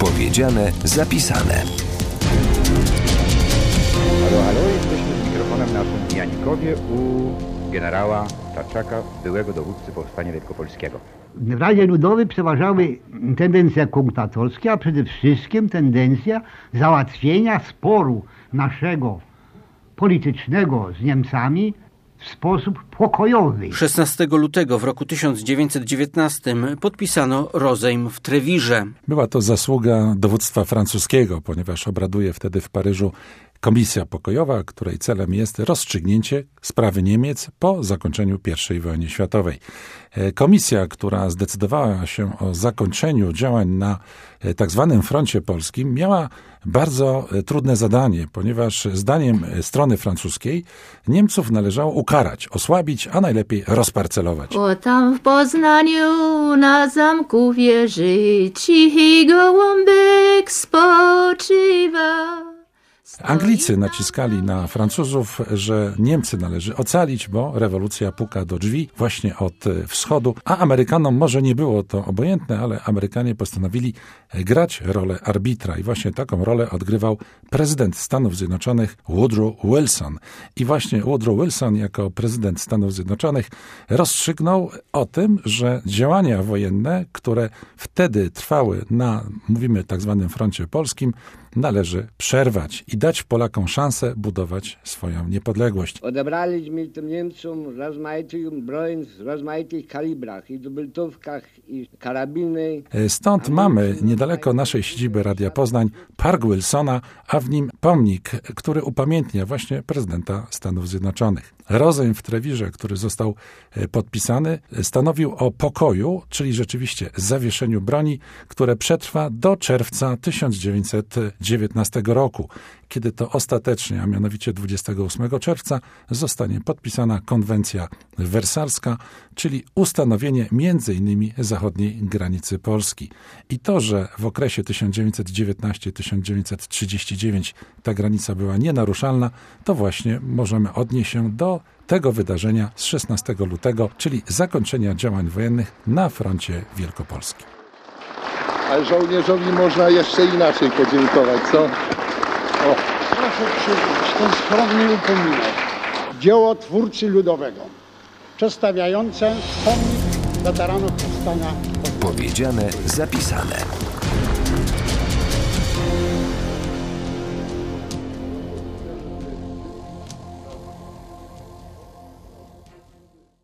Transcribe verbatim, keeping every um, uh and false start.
Powiedziane, zapisane. Halo, halo, jesteśmy z mikrofonem naszym w Janikowie u generała Taczaka, byłego dowódcy Powstania Wielkopolskiego. W Radzie Ludowej przeważały tendencje konkutatorskie, a przede wszystkim tendencja załatwienia sporu naszego politycznego z Niemcami w sposób pokojowy. szesnastego lutego w roku tysiąc dziewięćset dziewiętnastym podpisano rozejm w Trewirze. Była to zasługa dowództwa francuskiego, ponieważ obraduje wtedy w Paryżu Komisja Pokojowa, której celem jest rozstrzygnięcie sprawy Niemiec po zakończeniu pierwszej wojny światowej. Komisja, która zdecydowała się o zakończeniu działań na tak zwanym froncie polskim, miała bardzo trudne zadanie, ponieważ zdaniem strony francuskiej Niemców należało ukarać, osłabić, a najlepiej rozparcelować. O tam w Poznaniu na zamku wieży cichy gołąbek spoczywa. Anglicy naciskali na Francuzów, że Niemcy należy ocalić, bo rewolucja puka do drzwi właśnie od wschodu, a Amerykanom może nie było to obojętne, ale Amerykanie postanowili grać rolę arbitra i właśnie taką rolę odgrywał prezydent Stanów Zjednoczonych Woodrow Wilson. I właśnie Woodrow Wilson jako prezydent Stanów Zjednoczonych rozstrzygnął o tym, że działania wojenne, które wtedy trwały na, mówimy tak zwanym froncie polskim, należy przerwać i dać Polakom szansę budować swoją niepodległość. Odebraliśmy tym Niemcom rozmaitą broń w rozmaitych kalibrach i dubeltówkach i karabiny. Stąd mamy niedaleko naszej siedziby Radia Poznań Park Wilsona, a w nim pomnik, który upamiętnia właśnie prezydenta Stanów Zjednoczonych. Rozejm w Trewirze, który został podpisany, stanowił o pokoju, czyli rzeczywiście zawieszeniu broni, które przetrwa do czerwca tysiąc dziewięćset dziewiętnastego roku, kiedy to ostatecznie, a mianowicie dwudziestego ósmego czerwca, zostanie podpisana konwencja wersalska, czyli ustanowienie między innymi zachodniej granicy Polski. I to, że w okresie tysiąc dziewięćset dziewiętnasty do tysiąc dziewięćset trzydziestego dziewiątego ta granica była nienaruszalna, to właśnie możemy odnieść się do tego wydarzenia z szesnastego lutego, czyli zakończenia działań wojennych na froncie wielkopolskim. Ale żołnierzowi można jeszcze inaczej podziękować, co? O. Proszę przyjrzeć ten skromny upominek. Dzieło twórcy ludowego, przedstawiające pomnik weteranów powstania. Powiedziane, zapisane.